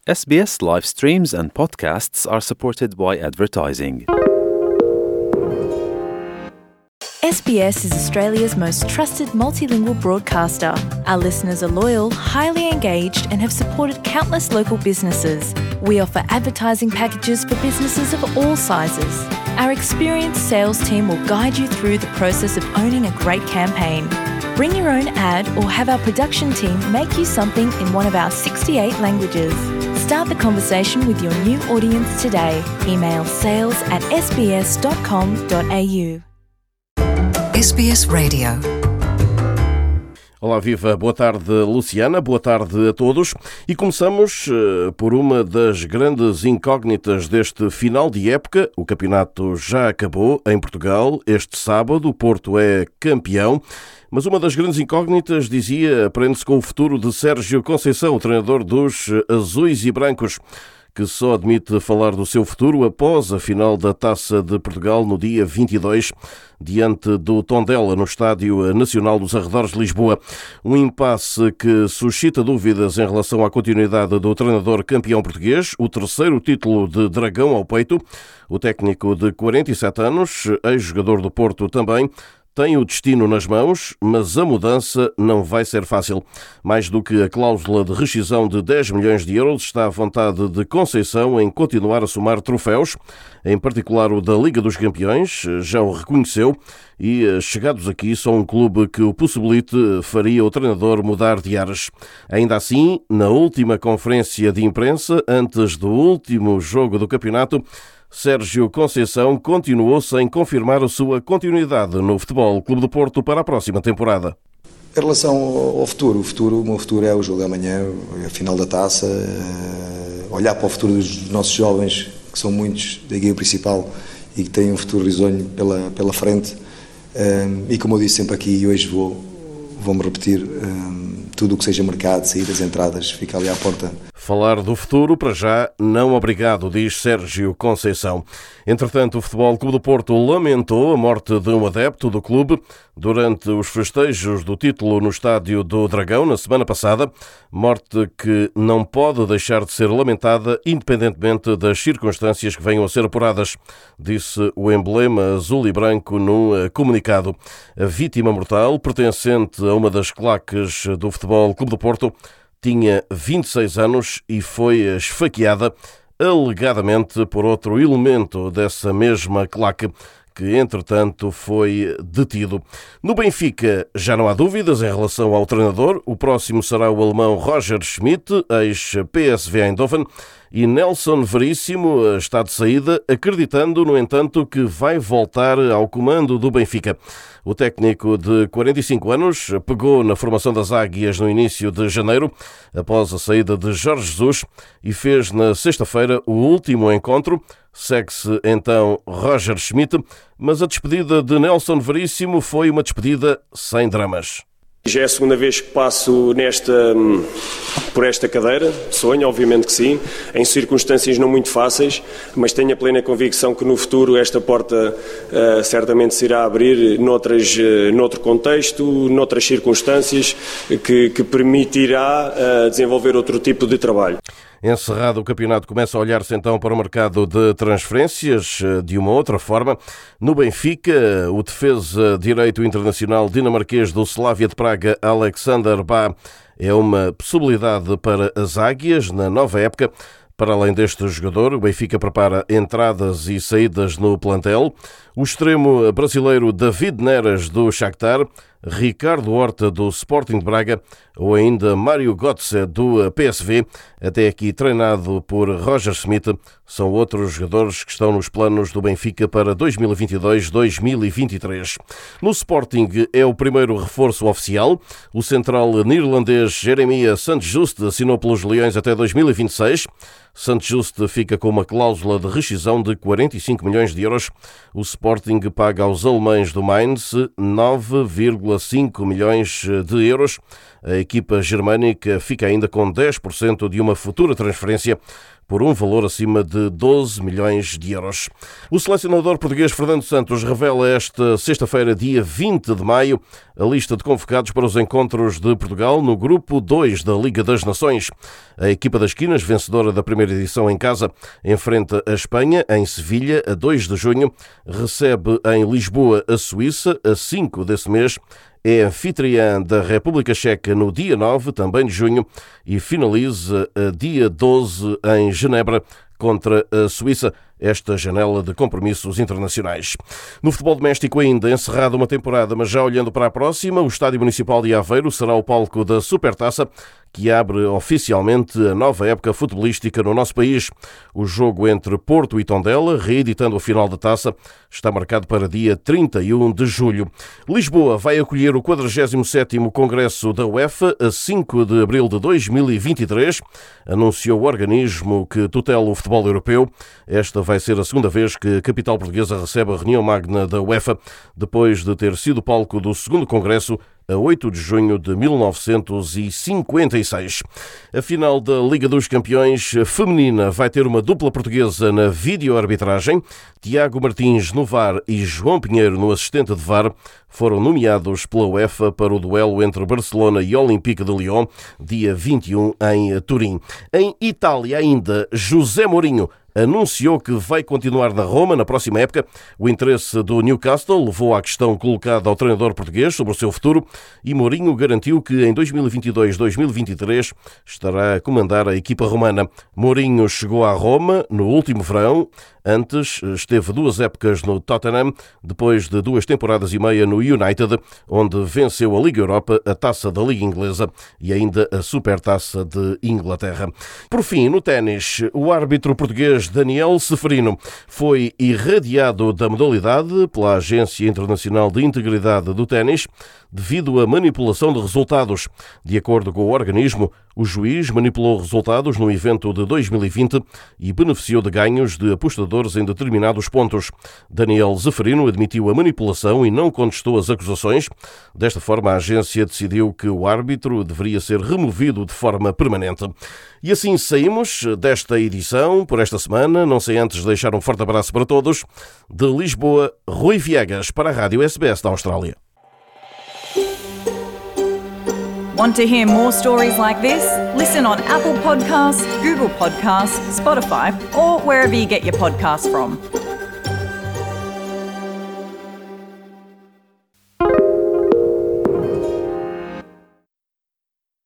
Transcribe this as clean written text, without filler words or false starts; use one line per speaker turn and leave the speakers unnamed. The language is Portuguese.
SBS live streams and podcasts are supported by advertising.
SBS is Australia's most trusted multilingual broadcaster. Our listeners are loyal, highly engaged, and have supported countless local businesses. We offer advertising packages for businesses of all sizes. Our experienced sales team will guide you through the process of owning a great campaign. Bring your own ad or have our production team make you something in one of our 68 languages. Start the conversation with your new audience today. Email sales@sbs.com.au.
SBS Radio.
Olá, viva, boa tarde Luciana, boa tarde a todos e começamos por uma das grandes incógnitas deste final de época. O campeonato já acabou em Portugal, este sábado o Porto é campeão, mas uma das grandes incógnitas, dizia, prende-se com o futuro de Sérgio Conceição, o treinador dos azuis e brancos, que só admite falar do seu futuro após a final da Taça de Portugal no dia 22, diante do Tondela, no Estádio Nacional dos Arredores de Lisboa. Um impasse que suscita dúvidas em relação à continuidade do treinador campeão português, o terceiro título de Dragão ao peito. O técnico de 47 anos, ex-jogador do Porto também, tem o destino nas mãos, mas a mudança não vai ser fácil. Mais do que a cláusula de rescisão de 10 milhões de euros, está a vontade de Conceição em continuar a somar troféus, em particular o da Liga dos Campeões, já o reconheceu, e chegados aqui só um clube que o possibilite faria o treinador mudar de ares. Ainda assim, na última conferência de imprensa, antes do último jogo do campeonato, Sérgio Conceição continuou sem confirmar a sua continuidade no Futebol Clube do Porto para a próxima temporada.
Em relação ao futuro, o meu futuro é o jogo de amanhã, a final da Taça, olhar para o futuro dos nossos jovens, que são muitos da equipe principal e que têm um futuro risonho pela frente, e como eu disse sempre aqui, e hoje vou-me repetir, tudo o que seja mercado, saídas, entradas, fica ali à porta.
Falar do futuro, para já, não obrigado, diz Sérgio Conceição. Entretanto, o Futebol Clube do Porto lamentou a morte de um adepto do clube durante os festejos do título no Estádio do Dragão, na semana passada, morte que não pode deixar de ser lamentada, independentemente das circunstâncias que venham a ser apuradas, disse o emblema azul e branco no comunicado. A vítima mortal, pertencente a uma das claques do Futebol Clube do Porto, tinha 26 anos e foi esfaqueada, alegadamente por outro elemento dessa mesma claque, que entretanto foi detido. No Benfica já não há dúvidas em relação ao treinador. O próximo será o alemão Roger Schmidt, ex-PSV Eindhoven, e Nelson Veríssimo está de saída, acreditando, no entanto, que vai voltar ao comando do Benfica. O técnico de 45 anos pegou na formação das Águias no início de janeiro, após a saída de Jorge Jesus, e fez na sexta-feira o último encontro. Segue-se então Roger Schmidt, mas a despedida de Nelson Veríssimo foi uma despedida sem dramas.
Já é a segunda vez que passo por esta cadeira, sonho, obviamente que sim, em circunstâncias não muito fáceis, mas tenho a plena convicção que no futuro esta porta certamente se irá abrir noutro contexto, noutras circunstâncias, que permitirá desenvolver outro tipo de trabalho.
Encerrado o campeonato, começa a olhar-se então para o mercado de transferências de uma outra forma. No Benfica, o defesa direito internacional dinamarquês do Slavia de Praga, Alexander Bá, é uma possibilidade para as Águias na nova época. Para além deste jogador, o Benfica prepara entradas e saídas no plantel. O extremo brasileiro David Neres, do Shakhtar, Ricardo Horta, do Sporting de Braga, ou ainda Mário Götze, do PSV, até aqui treinado por Roger Schmidt, são outros jogadores que estão nos planos do Benfica para 2022-2023. No Sporting é o primeiro reforço oficial. O central neerlandês Jeremias Santjuste assinou pelos Leões até 2026. Santjuste fica com uma cláusula de rescisão de 45 milhões de euros. O Sporting paga aos alemães do Mainz 9,5 milhões de euros. A equipa germânica fica ainda com 10% de uma futura transferência por um valor acima de 12 milhões de euros. O selecionador português Fernando Santos revela esta sexta-feira, dia 20 de maio, a lista de convocados para os encontros de Portugal no Grupo 2 da Liga das Nações. A equipa das Quinas, vencedora da primeira edição em casa, enfrenta a Espanha em Sevilha a 2 de junho, recebe em Lisboa a Suíça a 5 desse mês, é anfitriã da República Checa no dia 9, também de junho, e finaliza a dia 12 em Genebra contra a Suíça, esta janela de compromissos internacionais. No futebol doméstico ainda, encerrada uma temporada, mas já olhando para a próxima, o Estádio Municipal de Aveiro será o palco da Supertaça, que abre oficialmente a nova época futebolística no nosso país. O jogo entre Porto e Tondela, reeditando a final da taça, está marcado para dia 31 de julho. Lisboa vai acolher o 47º Congresso da UEFA a 5 de abril de 2023, anunciou o organismo que tutela o futebol europeu. Esta vai ser a segunda vez que a capital portuguesa recebe a reunião magna da UEFA, depois de ter sido palco do segundo Congresso a 8 de junho de 1956. A final da Liga dos Campeões feminina vai ter uma dupla portuguesa na videoarbitragem. Tiago Martins no VAR e João Pinheiro no assistente de VAR foram nomeados pela UEFA para o duelo entre Barcelona e Olympique de Lyon, dia 21 em Turim. Em Itália ainda, José Mourinho anunciou que vai continuar na Roma na próxima época. O interesse do Newcastle levou à questão colocada ao treinador português sobre o seu futuro e Mourinho garantiu que em 2022-2023 estará a comandar a equipa romana. Mourinho chegou à Roma no último verão. Antes esteve 2 épocas no Tottenham, depois de 2 temporadas e meia no United, onde venceu a Liga Europa, a Taça da Liga Inglesa e ainda a Supertaça de Inglaterra. Por fim, no ténis, o árbitro português Daniel Ceferino foi irradiado da modalidade pela Agência Internacional de Integridade do Ténis devido à manipulação de resultados. De acordo com o organismo, o juiz manipulou resultados no evento de 2020 e beneficiou de ganhos de apostadores em determinados pontos. Daniel Ceferino admitiu a manipulação e não contestou as acusações. Desta forma, a agência decidiu que o árbitro deveria ser removido de forma permanente. E assim saímos desta edição por esta semana. Não sei antes deixar um forte abraço para todos. De Lisboa, Rui Viegas para a Rádio SBS da Austrália.
Want to hear more stories like this? Listen on Apple Podcasts, Google Podcasts, Spotify, or wherever you get your podcasts from.